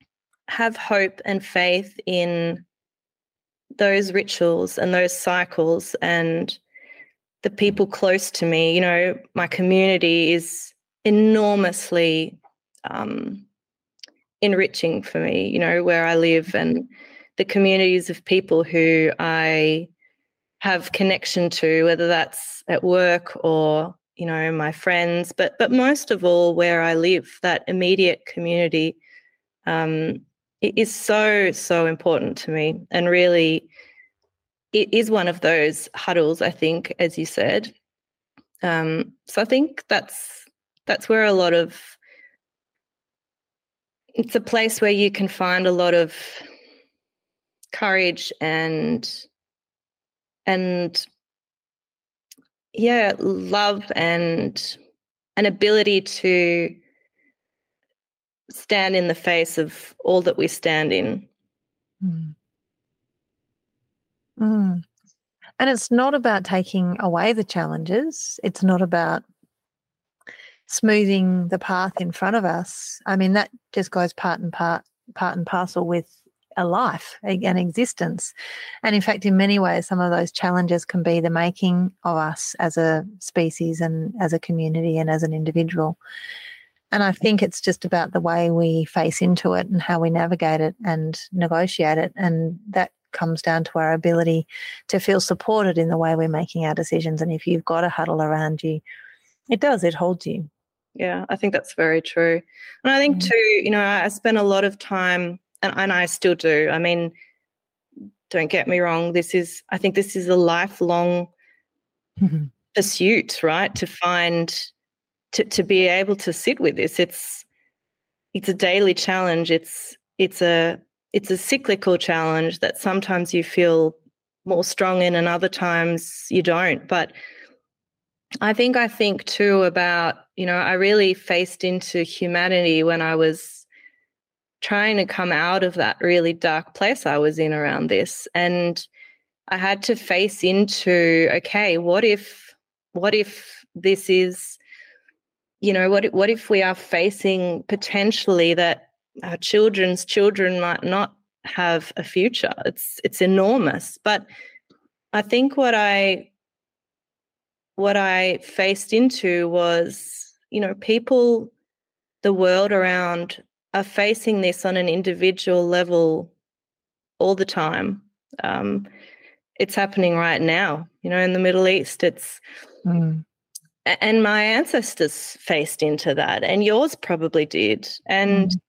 have hope and faith in those rituals and those cycles and the people close to me. You know, my community is enormously um, enriching for me, you know, where I live, and the communities of people who I have connection to, whether that's at work or, you know, my friends, but but most of all where I live, that immediate community um, it is so, so important to me, and really it is one of those huddles, I think, as you said. Um, so I think that's that's where a lot of, it's a place where you can find a lot of courage and and yeah, love and an ability to stand in the face of all that we stand in. Mm. Mm. And it's not about taking away the challenges. It's not about smoothing the path in front of us. I mean, that just goes part and part, part and parcel with a life, an existence. And in fact, in many ways, some of those challenges can be the making of us as a species and as a community and as an individual. And I think it's just about the way we face into it and how we navigate it and negotiate it. And that comes down to our ability to feel supported in the way we're making our decisions. And if you've got a huddle around you, it does, it holds you. Yeah, I think that's very true. And I think, mm. too, you know, I spent a lot of time, and, and I still do. I mean, don't get me wrong, this is, I think this is a lifelong mm-hmm. pursuit, right, to find, to, to be able to sit with this. It's it's a daily challenge. It's it's a it's a cyclical challenge that sometimes you feel more strong in and other times you don't. But I think I think too about, you know, I really faced into humanity when I was trying to come out of that really dark place I was in around this. And I had to face into, okay, what if, what if this is, you know, what, what if we are facing potentially that our children's children might not have a future? It's, it's enormous. But I think what I, what I faced into was, you know, people, the world around are facing this on an individual level all the time. Um, it's happening right now, you know, in the Middle East. It's, mm. and my ancestors faced into that, and yours probably did. And mm.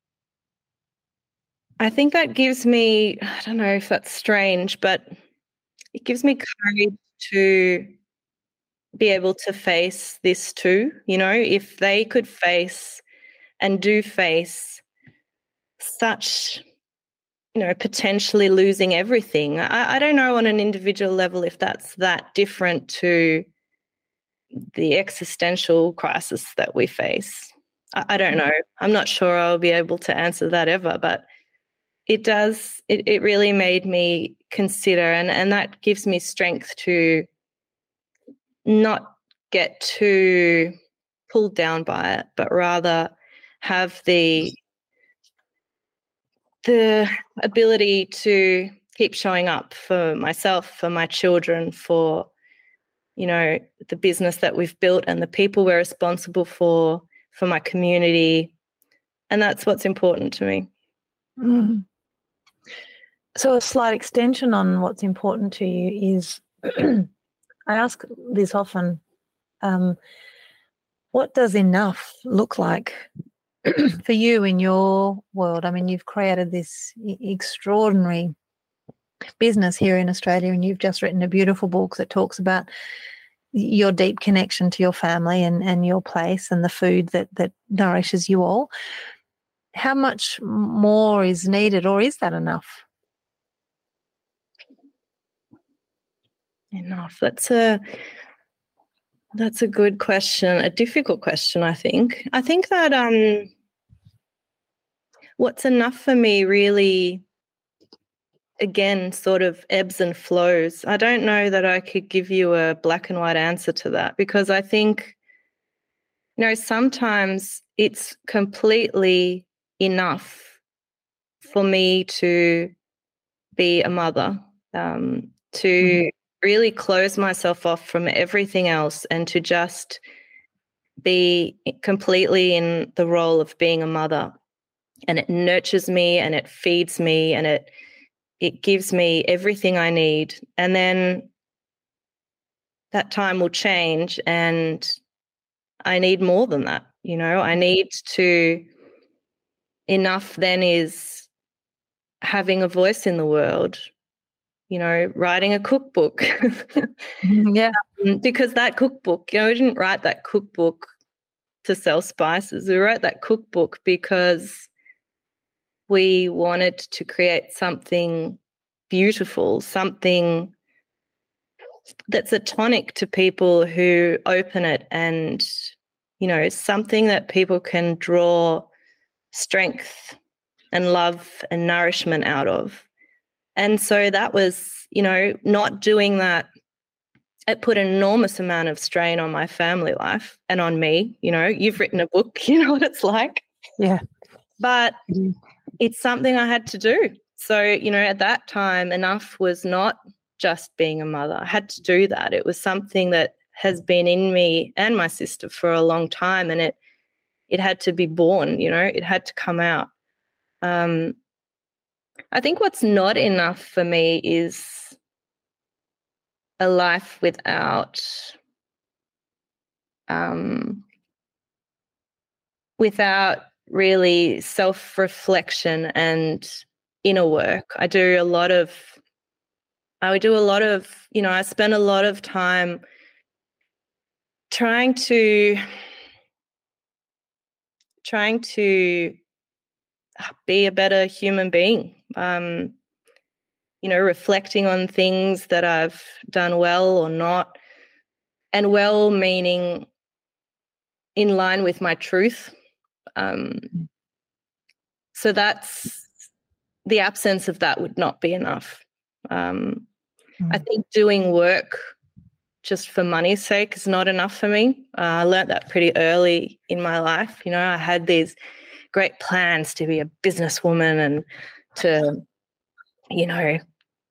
I think that gives me, I don't know if that's strange, but it gives me courage to be able to face this too. You know, if they could face and do face such, you know, potentially losing everything. I, I don't know on an individual level if that's that different to the existential crisis that we face. I, I don't know. I'm not sure I'll be able to answer that ever, but it does, it, it really made me consider, and, and that gives me strength to not get too pulled down by it, but rather have the the ability to keep showing up for myself, for my children, for, you know, the business that we've built and the people we're responsible for, for my community. And that's what's important to me. Mm. So a slight extension on what's important to you is, I ask this often, um, what does enough look like for you in your world? I mean, you've created this extraordinary business here in Australia, and you've just written a beautiful book that talks about your deep connection to your family and, and your place and the food that, that nourishes you all. How much more is needed, or is that enough? Enough. That's a that's a good question, a difficult question, I think. I think that um, what's enough for me really, again, sort of ebbs and flows. I don't know that I could give you a black and white answer to that, because I think, you know, sometimes it's completely enough for me to be a mother, um, to mm-hmm. really close myself off from everything else and to just be completely in the role of being a mother. And it nurtures me and it feeds me and it it gives me everything I need. And then that time will change and I need more than that. You know, I need to, enough then is having a voice in the world, you know, writing a cookbook. Yeah. Um, because that cookbook, you know, we didn't write that cookbook to sell spices. We wrote that cookbook because we wanted to create something beautiful, something that's a tonic to people who open it and, you know, something that people can draw strength and love and nourishment out of. And so that was, you know, not doing that, it put an enormous amount of strain on my family life and on me. You know, you've written a book, you know what it's like. Yeah. But it's something I had to do. So, you know, at that time, enough was not just being a mother. I had to do that. It was something that has been in me and my sister for a long time, and it it had to be born, you know, it had to come out. Um, I think what's not enough for me is a life without um, without really self-reflection and inner work. I do a lot of, I would do a lot of, you know, I spend a lot of time trying to, trying to be a better human being, um, you know, reflecting on things that I've done well or not, and well meaning in line with my truth. Um, so that's, the absence of that would not be enough. Um, mm. I think doing work just for money's sake is not enough for me. Uh, I learned that pretty early in my life. You know, I had these great plans to be a businesswoman and to, you know,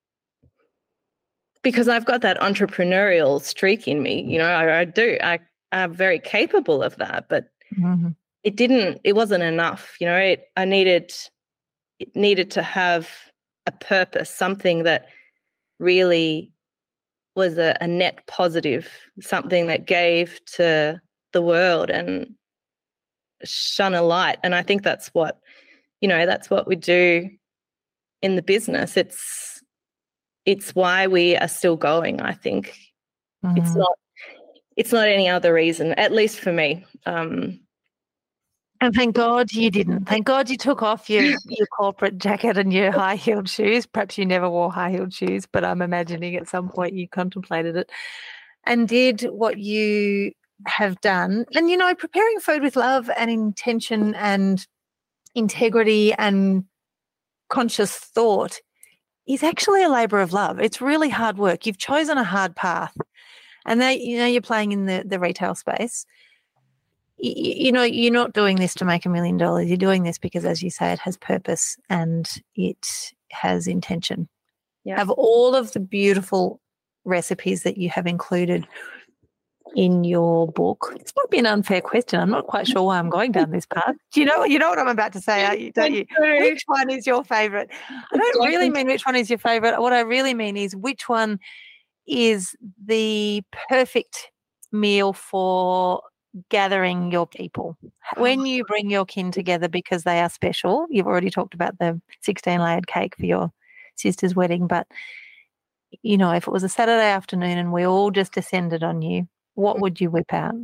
because I've got that entrepreneurial streak in me. You know, I, I do. I, I'm very capable of that, but mm-hmm. it didn't, it wasn't enough. You know, it, I needed, it needed to have a purpose, something that really was a, a net positive, something that gave to the world and shone a light. And I think that's what, you know, that's what we do in the business. It's, it's why we are still going, I think. Mm-hmm. It's not, it's not any other reason, at least for me. Um, And thank God you didn't. Thank God you took off your, your corporate jacket and your high-heeled shoes. Perhaps you never wore high-heeled shoes, but I'm imagining at some point you contemplated it and did what you have done. And, you know, preparing food with love and intention and integrity and conscious thought is actually a labour of love. It's really hard work. You've chosen a hard path. And now, you know, you're playing in the, the retail space. You know, you're not doing this to make a million dollars. You're doing this because, as you say, it has purpose and it has intention. Yeah. Have all of the beautiful recipes that you have included in your book. This might be an unfair question. I'm not quite sure why I'm going down this path. Do you know? You know what I'm about to say, are you, don't you? Which one is your favourite? I don't really mean which one is your favourite. What I really mean is which one is the perfect meal for gathering your people. When you bring your kin together because they are special, you've already talked about the sixteen layered cake for your sister's wedding, but, you know, if it was a Saturday afternoon and we all just descended on you, what would you whip out?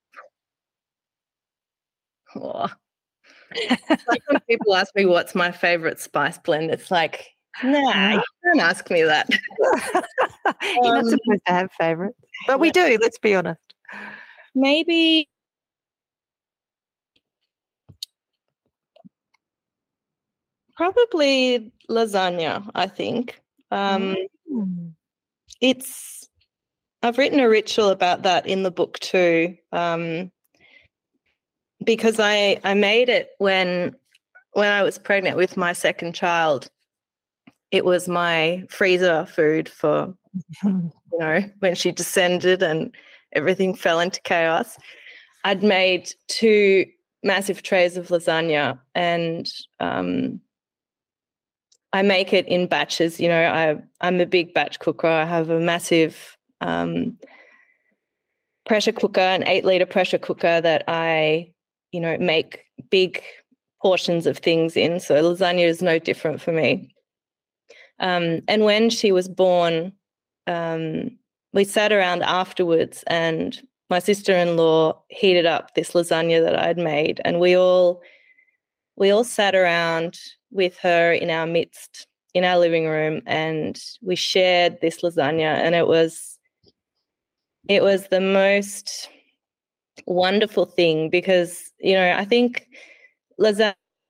Oh. Like when people ask me what's my favourite spice blend, it's like, nah, you don't ask me that. You're not supposed to have favourites, but we do, let's be honest. Maybe probably lasagna, I think. Um, mm. It's, I've written a ritual about that in the book too, um, because I, I made it when when I was pregnant with my second child, it was my freezer food for, you know, when she descended and everything fell into chaos. I'd made two massive trays of lasagna, and um, I make it in batches. You know, I, I'm a big batch cooker. I have a massive um, pressure cooker, an eight litre pressure cooker that I, you know, make big portions of things in. So lasagna is no different for me. Um, and when she was born, um, we sat around afterwards, and my sister-in-law heated up this lasagna that I'd made, and we all we all sat around with her in our midst in our living room, and we shared this lasagna, and it was it was the most wonderful thing, because, you know, I think lasagna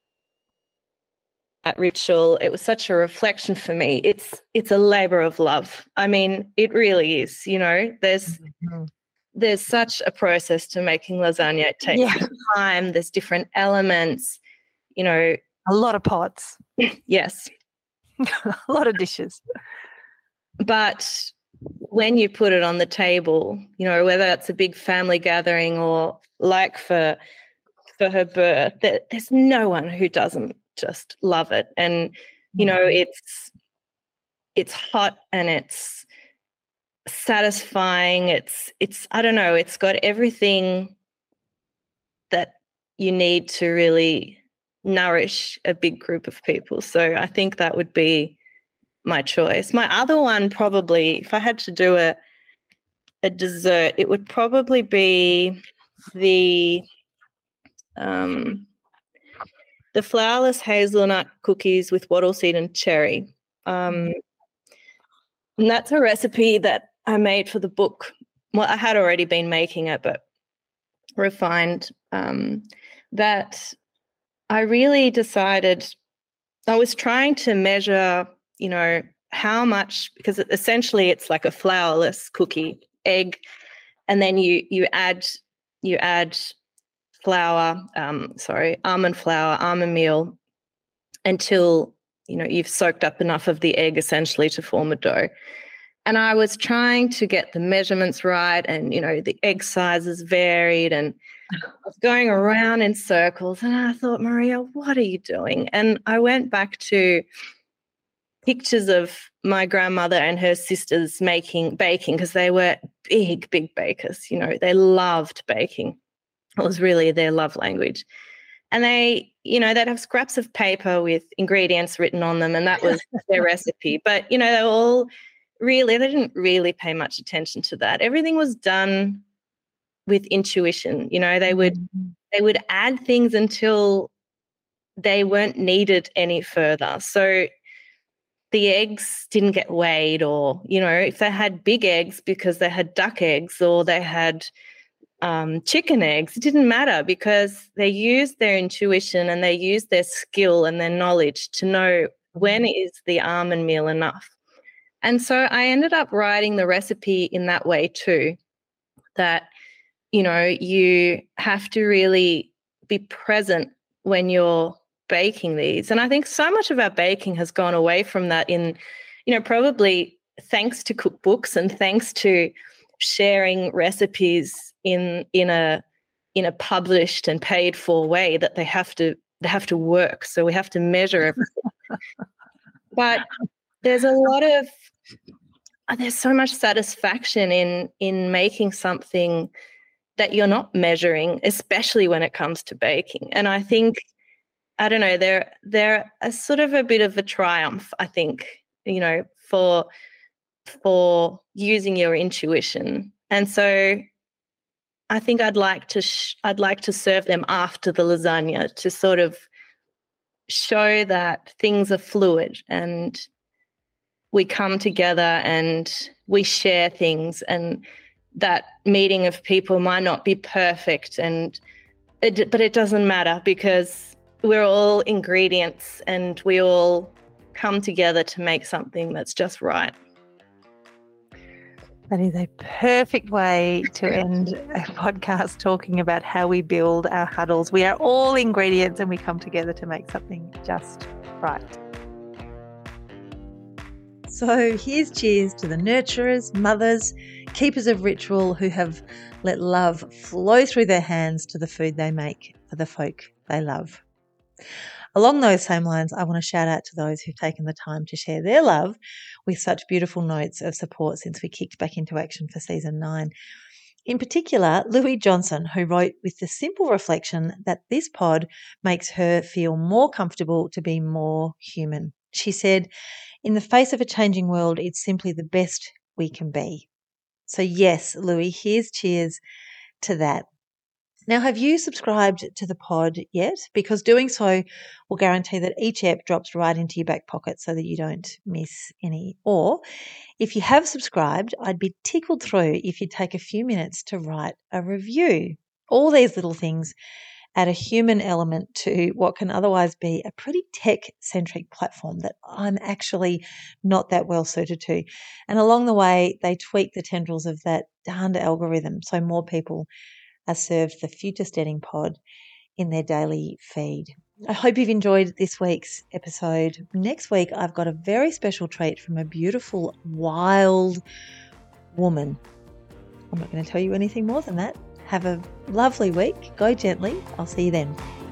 ritual, it was such a reflection for me. It's it's a labor of love. I mean, it really is. You know, there's mm-hmm. there's such a process to making lasagna. It takes yeah. time. There's different elements. You know, a lot of pots. Yes, a lot of dishes. But when you put it on the table, you know, whether it's a big family gathering or like for for her birth, there, there's no one who doesn't just love it. And, you know, it's it's hot and it's satisfying. It's it's I don't know, it's got everything that you need to really nourish a big group of people. So I think that would be my choice. My other one, probably, if I had to do a a dessert, it would probably be the um the flourless hazelnut cookies with wattle seed and cherry. Um, and that's a recipe that I made for the book. Well, I had already been making it, but refined. Um, that I really decided, I was trying to measure, you know, how much, because essentially it's like a flourless cookie, egg, and then you you add you add flour, um, sorry, almond flour, almond meal, until, you know, you've soaked up enough of the egg essentially to form a dough. And I was trying to get the measurements right, and, you know, the egg sizes varied, and I was going around in circles, and I thought, Maria, what are you doing? And I went back to pictures of my grandmother and her sisters making baking, because they were big, big bakers. You know, they loved baking. It was really their love language. And they, you know, they'd have scraps of paper with ingredients written on them, and that was their recipe. But, you know, they all really, they didn't really pay much attention to that. Everything was done with intuition. You know, they would mm-hmm. they would add things until they weren't needed any further. So the eggs didn't get weighed, or, you know, if they had big eggs because they had duck eggs, or they had um, chicken eggs, it didn't matter, because they used their intuition and they used their skill and their knowledge to know when is the almond meal enough. And so I ended up writing the recipe in that way too, that, you know, you have to really be present when you're baking these. And I think so much of our baking has gone away from that, in, you know, probably thanks to cookbooks and thanks to sharing recipes in in a in a published and paid for way, that they have to they have to work. So we have to measure everything. But there's a lot of there's so much satisfaction in in making something that you're not measuring, especially when it comes to baking. And I think, I don't know, they're they're a sort of a bit of a triumph, I think, you know, for for using your intuition. And so I think I'd like to sh- I'd like to serve them after the lasagna, to sort of show that things are fluid and we come together and we share things, and that meeting of people might not be perfect, and it, but it doesn't matter, because we're all ingredients and we all come together to make something that's just right. That is a perfect way to end a podcast talking about how we build our huddles. We are all ingredients and we come together to make something just right. So here's cheers to the nurturers, mothers, keepers of ritual who have let love flow through their hands to the food they make for the folk they love. Along those same lines, I want to shout out to those who've taken the time to share their love with such beautiful notes of support since we kicked back into action for season nine. In particular, Louie Johnson, who wrote with the simple reflection that this pod makes her feel more comfortable to be more human. She said, "In the face of a changing world, it's simply the best we can be." So yes, Louie, here's cheers to that. Now, have you subscribed to the pod yet? Because doing so will guarantee that each ep drops right into your back pocket so that you don't miss any. Or if you have subscribed, I'd be tickled through if you'd take a few minutes to write a review. All these little things add a human element to what can otherwise be a pretty tech-centric platform that I'm actually not that well suited to. And along the way, they tweak the tendrils of that darned algorithm so more people are served the Future Steading pod in their daily feed. I hope you've enjoyed this week's episode. Next week, I've got a very special treat from a beautiful, wild woman. I'm not going to tell you anything more than that. Have a lovely week. Go gently. I'll see you then.